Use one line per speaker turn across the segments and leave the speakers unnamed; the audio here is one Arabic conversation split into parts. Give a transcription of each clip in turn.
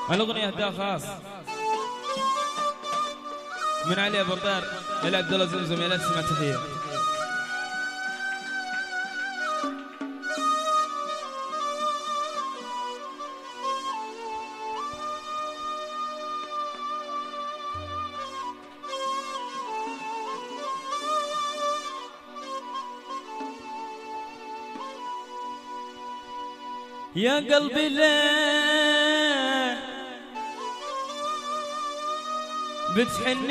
الأغنية اهداء خاص من علي أبو طير إلى عبد الله زمزم. يا لا تسمع تحية. يا قلبي ليه بتحن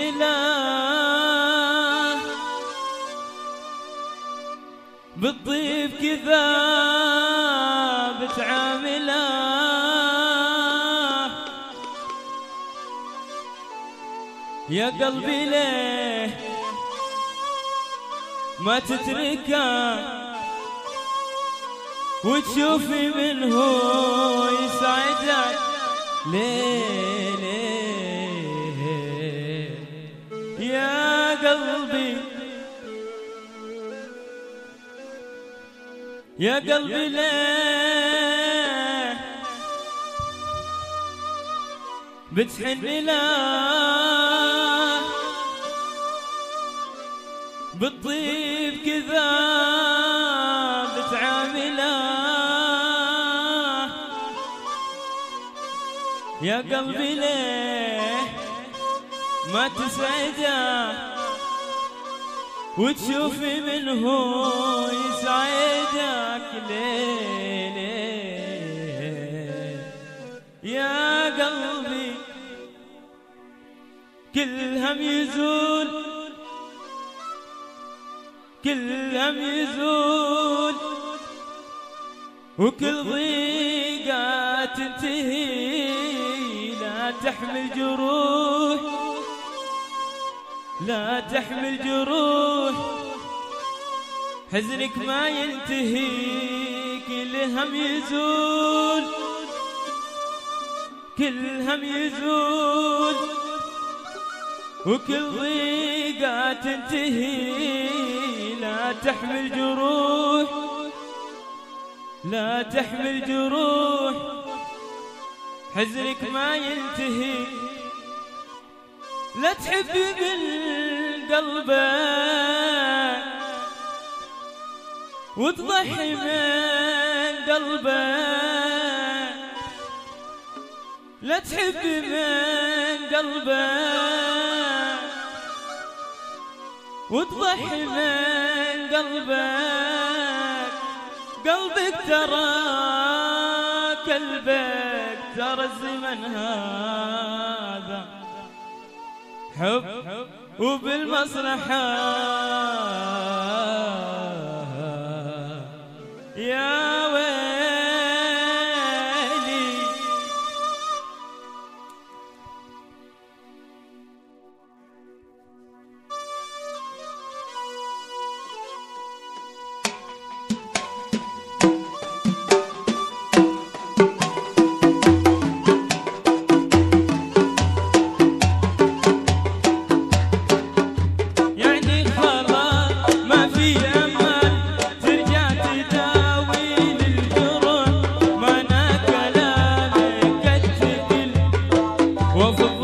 له بالطيب كذا بتعامله يا قلبي ليه ما تتركه وتشوفي منه يسعدك ليه ليه يا قلبي يا قلبي ليه بتحن له بالطيب كذا بتعامله يا قلبي ليه ما تسعده وتشوفي منه يسعدك ليه ليه يا قلبي كل هم يزول كل هم يزول وكل ضيقة تنتهي لا تحمل جروح لا تحمل جروح حزنك ما ينتهي كل هم يزول كل هم يزول وكل ضيقة تنتهي لا تحمل جروح لا تحمل جروح حزنك ما ينتهي لا تحبي من قلبك وتضحي من قلبك لا تحبي من قلبك وتضحي من قلبك قلبك ترى قلبك ترى الزمن هذا حب وبالمصلحة يا ويلي وفي